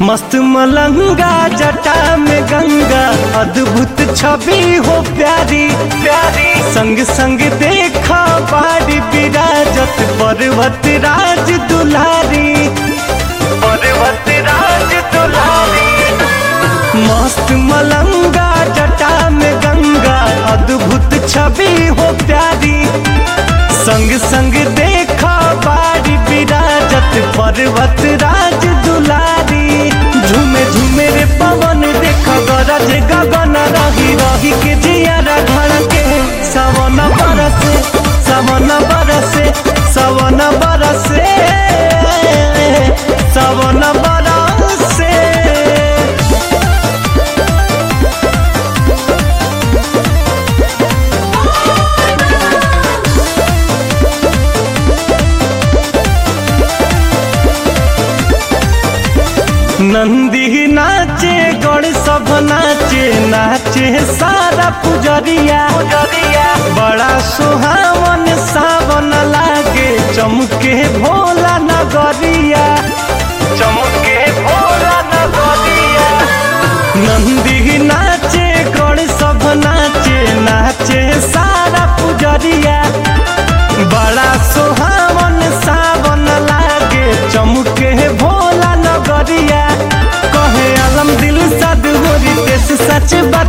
मस्त मलंगा जटा में गंगा अद्भुत छवि हो प्यारी प्यारी। संग संग देखा बाड़ी विराजत पर्वत राज दुलारी, पर्वत राज दुलारी। मस्त मलंगा जटा में गंगा अद्भुत छवि हो प्यारी। संग संग देखा बाड़ी विराजत पर्वत राज दुलारी। झूमे झूमे रे पवन देखा गरज गगन रही रही के जियारा धड़के। सावन बरसे सावन बरसे सावन बरसे सावन बरसे। नंदी नाचे गण सब नाचे नाचे सारा पुजरिया पुजरिया। बड़ा सुहावन सावन लागे चमके भोला नगरिया, चमके भोला नगरिया। नंदी नाचे गण सब नाचे नाचे सारा पुजरिया। बड़ा सुहावन सावन लागे चमके भोला नगरिया। कहे आलम दिल सद होरी तेस सच बा